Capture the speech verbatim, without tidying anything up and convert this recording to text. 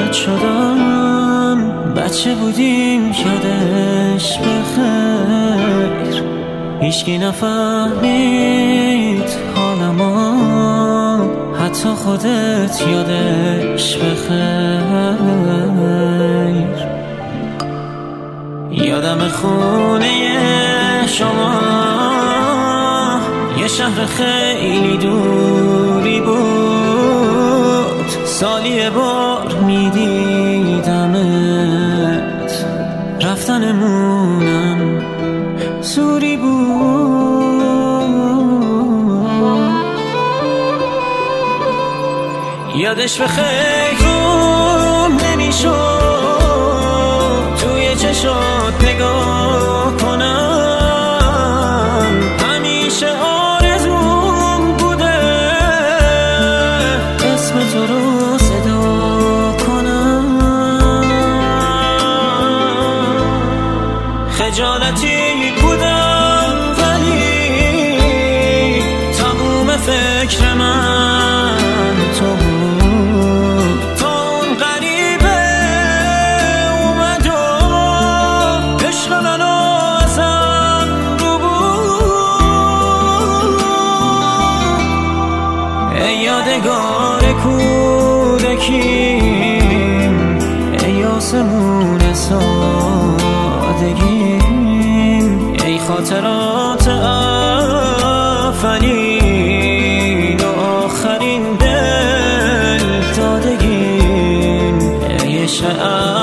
رد شدم، بچه بودیم یادش بخیر، هیچکی نفهمید حالمو، حتی خودت یادش بخیر. یادم خونه شما یه شهر خیلی دوری بود، سالی یه بار میدیدمت، رفتنمونم زوری بود. یادش به خیرم نمیشد توی چشات نگاه کنم، همیشه آرزوم بوده اسم تو رو صدا کنم. خجالتی بودم ولی تموم فکر من تو بود، تا اون غریبه اومد و عشق منو ازم رو بود. ای یادگار کودکیم، ای آسمون سادگیم، ای خاطرات اولین و آخرین دل دادگیم، ای عشق